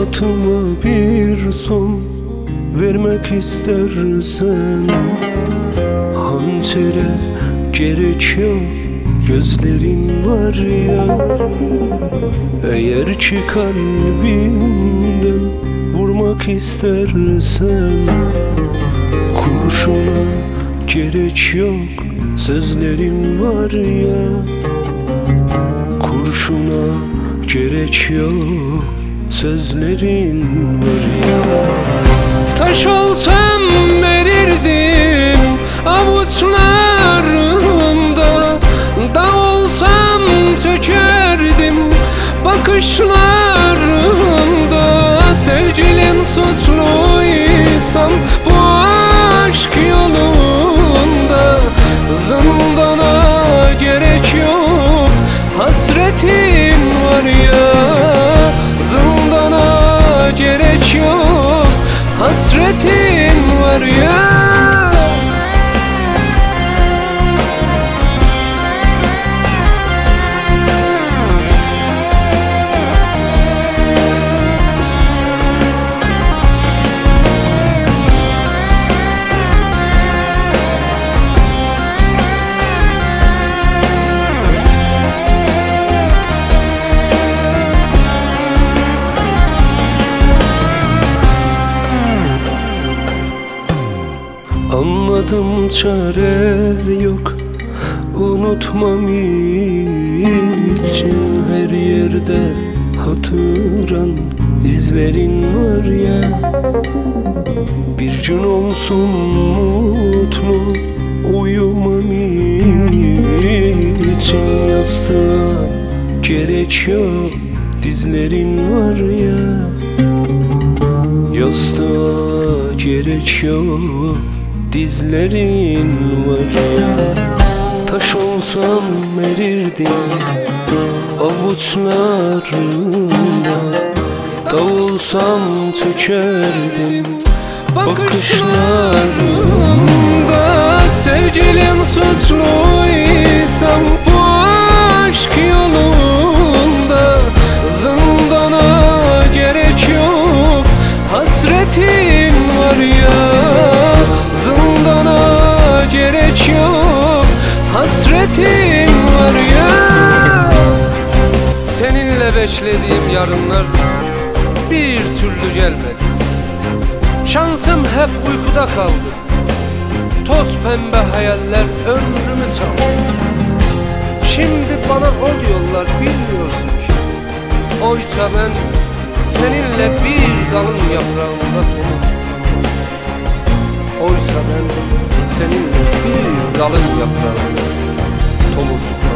Hayatıma bir son vermek istersen, hançere gerek yok, gözlerin var ya. Eğer ki kalbimden vurmak istersen, kurşuna gerek yok, sözlerin var ya. Kurşuna gerek yok, sözlerin var ya. Taş olsam erirdim avuçlarında, dağ olsam çökerdim bakışlarında. Sevgilim suçluysam bu aşk yolunda, zindana gerek yok, hasretin var ya. Zindana gerek yok, hasretin var ya. Anladım, çare yok, unutmam için. Her yerde hatıran, izlerin var ya. Bir gün olsun mutlu uyumam için. Yastığa gerek yok, dizlerin var ya. Yastığa gerek yok, dizlerin var ya. Taş olsam erirdim avuçlarında, dağ olsam çökerdim bakışlarında. Sevgilim suçluysam bu aşk yolunda, zindana gerek yok, hasretin var ya. Zindana gerek yok, hasretin var ya. Seninle beklediğim yarınlar bir türlü gelmedi. Şansım hep uykuda kaldı. Toz pembe hayaller ömrümü çaldı. Şimdi bana o diyorlar, bilmiyorsun ki. Oysa ben seninle bir dalın yaprağında tomurcuklanmaz. Oysa ben seninle bir dalın yaprağında tomurcuklanmaz.